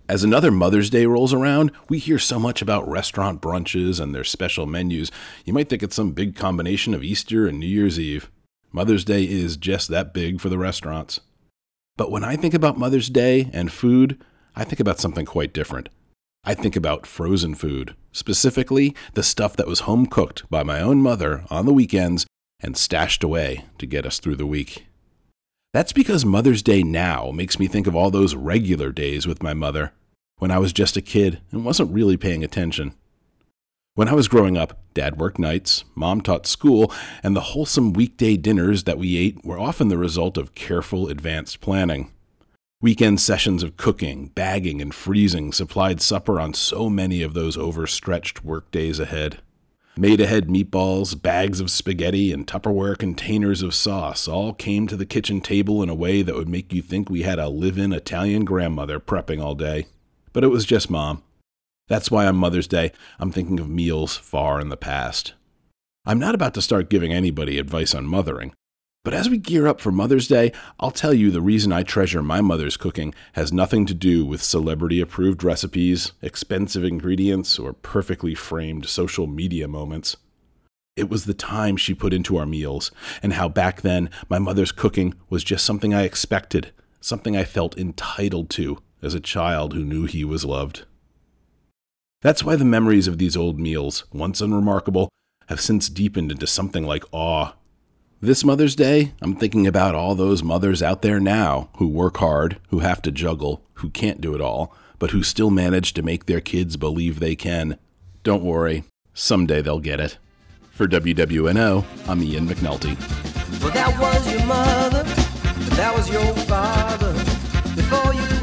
As another Mother's Day rolls around, we hear so much about restaurant brunches and their special menus. You might think it's some big combination of Easter and New Year's Eve. Mother's Day is just that big for the restaurants. But when I think about Mother's Day and food, I think about something quite different. I think about frozen food, specifically the stuff that was home cooked by my own mother on the weekends and stashed away to get us through the week. That's because Mother's Day now makes me think of all those regular days with my mother, when I was just a kid and wasn't really paying attention. When I was growing up, Dad worked nights, Mom taught school, and the wholesome weekday dinners that we ate were often the result of careful advanced planning. Weekend sessions of cooking, bagging, and freezing supplied supper on so many of those overstretched work days ahead. Made-ahead meatballs, bags of spaghetti, and Tupperware containers of sauce all came to the kitchen table in a way that would make you think we had a live-in Italian grandmother prepping all day. But it was just Mom. That's why on Mother's Day, I'm thinking of meals far in the past. I'm not about to start giving anybody advice on mothering, but as we gear up for Mother's Day, I'll tell you the reason I treasure my mother's cooking has nothing to do with celebrity-approved recipes, expensive ingredients, or perfectly framed social media moments. It was the time she put into our meals, and how back then my mother's cooking was just something I expected, something I felt entitled to as a child who knew he was loved. That's why the memories of these old meals, once unremarkable, have since deepened into something like awe. This Mother's Day, I'm thinking about all those mothers out there now who work hard, who have to juggle, who can't do it all, but who still manage to make their kids believe they can. Don't worry, someday they'll get it. For WWNO, I'm Ian McNulty. Well, that was your mother, that was your father, before you